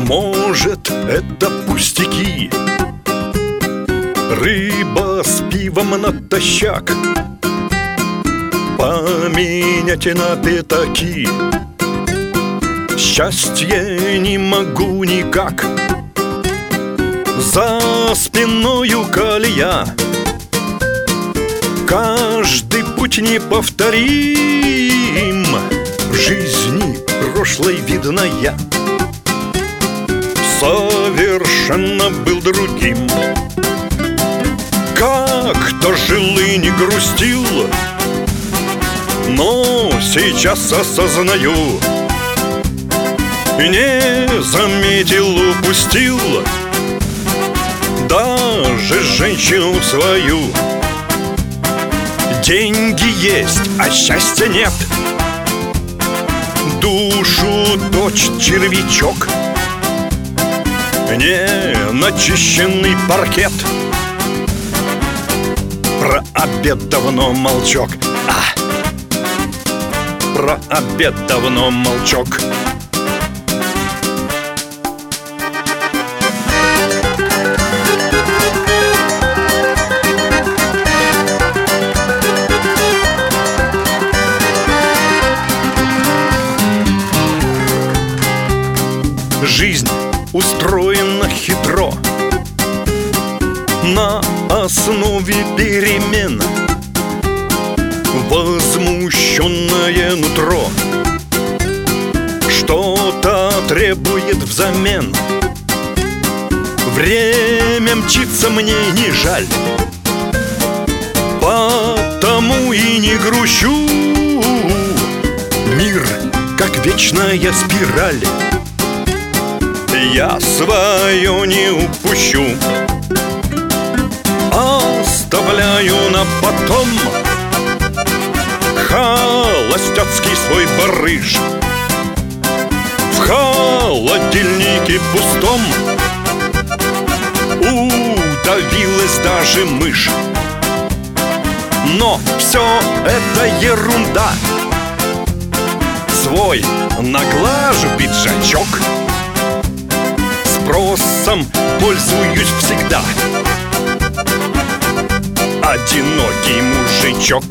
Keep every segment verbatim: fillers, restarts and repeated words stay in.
Может, это пустяки, рыба с пивом натощак, поменять на пятаки. Счастье не могу никак, за спиною колея, каждый путь неповторим, в жизни прошлой видно я совершенно был другим. Как-то жил и не грустил, но сейчас осознаю, не заметил, упустил даже женщину свою. Деньги есть, а счастья нет, душу точит червячок, не начищенный паркет. Про обед давно молчок, а! Про обед давно молчок. Жизнь устроена хитро, на основе перемен. Возмущенное нутро что-то требует взамен. Время мчится, мне не жаль, потому и не грущу. Мир, как вечная спираль, я свое не упущу. Оставляю на потом холостяцкий свой барыш. В холодильнике пустом удавилась даже мышь. Но все это ерунда, свой наглажу пиджачок, спросом пользуюсь всегда. Одинокий мужичок,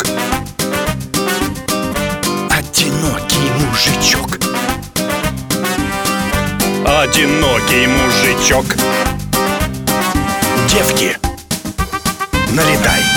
одинокий мужичок, одинокий мужичок. Девки, налетай.